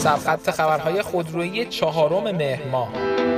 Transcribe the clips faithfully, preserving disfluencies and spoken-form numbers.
سرخط خبرهای خودرویی چهارم مهر ماه.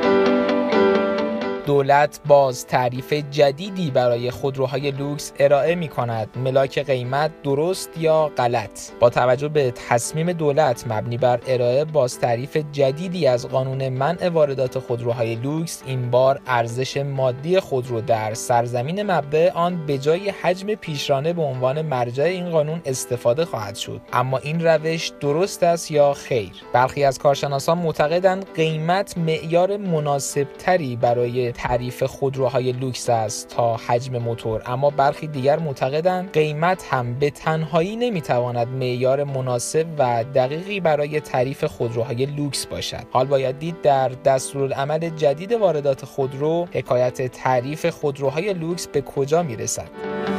دولت باز تعریف جدیدی برای خودروهای لوکس ارائه می کند. ملاک قیمت درست یا غلط؟ با توجه به تصمیم دولت مبنی بر ارائه باز تعریف جدیدی از قانون منع واردات خودروهای لوکس، این بار ارزش مادی خودرو در سرزمین مبدأ آن به جای حجم پیشرانه به عنوان مرجع این قانون استفاده خواهد شد. اما این روش درست است یا خیر؟ برخی از کارشناسان معتقدند قیمت معیار مناسب تری برای تعریف خودروهای لوکس است تا حجم موتور، اما برخی دیگر معتقدند قیمت هم به تنهایی نمیتواند معیار مناسب و دقیقی برای تعریف خودروهای لوکس باشد. حال باید دید در دستورالعمل جدید واردات خودرو حکایت تعریف خودروهای لوکس به کجا میرسد.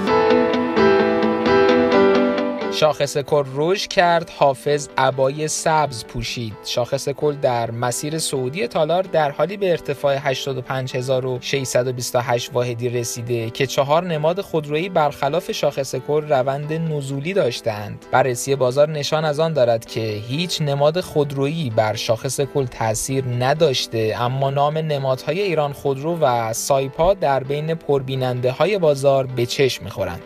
شاخص کل رشد کرد، حافظ عبای سبز پوشید. شاخص کل در مسیر صعودی تالار در حالی به ارتفاع هشتاد و پنج هزار و ششصد و بیست و هشت واحدی رسیده که چهار نماد خودرویی برخلاف شاخص کل روند نزولی داشتند. بررسی بازار نشان از آن دارد که هیچ نماد خودرویی بر شاخص کل تاثیر نداشته، اما نام نمادهای ایران خودرو و سایپا در بین پربیننده های بازار به چشم می‌خورند.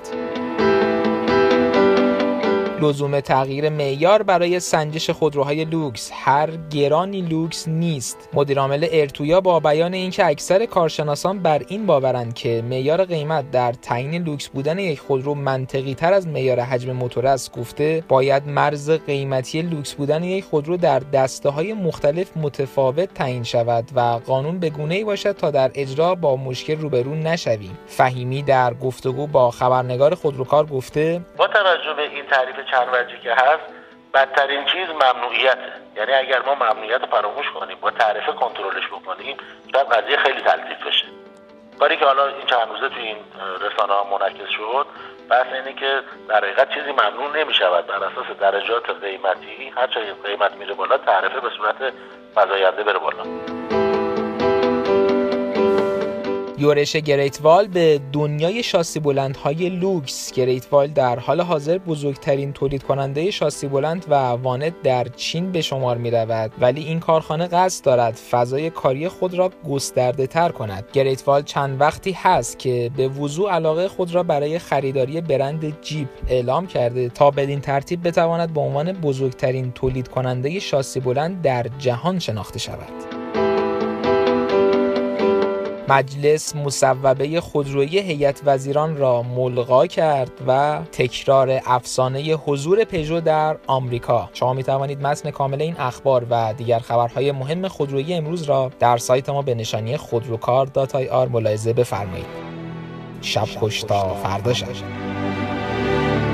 لزوم تغییر معیار برای سنجش خودروهای لوکس. هر گرانی لوکس نیست. مدیر عامل ارتویا با بیان اینکه اکثر کارشناسان بر این باورند که معیار قیمت در تعیین لوکس بودن یک خودرو منطقی تر از معیار حجم موتور است گفته باید مرز قیمتی لوکس بودن یک خودرو در دسته‌های مختلف متفاوت تعیین شود و قانون به گونه‌ای باشد تا در اجرا با مشکل روبرو نشویم. فهیمی در گفتگو با خبرنگار خودروکار گفته با توجه به این تعریف چند وجهی که هست، بدترین چیز ممنوعیته. یعنی اگر ما ممنوعیت رو فراموش کنیم، با تعرفه کنترلش بکنیم، شاید قضیه خیلی تلطیف بشه. کاری که حالا این چند روزه تو این رسانه‌ها منعکس شد، بحث اینه که در حقیقت چیزی ممنوع نمی‌شود. بر اساس درجات قیمتی هر چه قیمت میره بالا، تعرفه به صورت فزاینده بره بالا. یورش گریت وال به دنیای شاسی بلندهای لوکس. گریت وال در حال حاضر بزرگترین تولید کننده شاسی بلند و وانت در چین به شمار می رود، ولی این کارخانه قصد دارد فضای کاری خود را گسترده تر کند. گریت وال چند وقتی هست که به وضوح علاقه خود را برای خریداری برند جیپ اعلام کرده تا بدین ترتیب بتواند به عنوان بزرگترین تولید کننده شاسی بلند در جهان شناخته شود. مجلس مصوبه خودرویی هیئت وزیران را ملغا کرد و تکرار افسانه حضور پژو در آمریکا. شما می توانید متن کامل این اخبار و دیگر خبرهای مهم خودرویی امروز را در سایت ما به نشانی خودروکار دات آی آر ملاحظه بفرمایید. شب خوش تا فردا شب.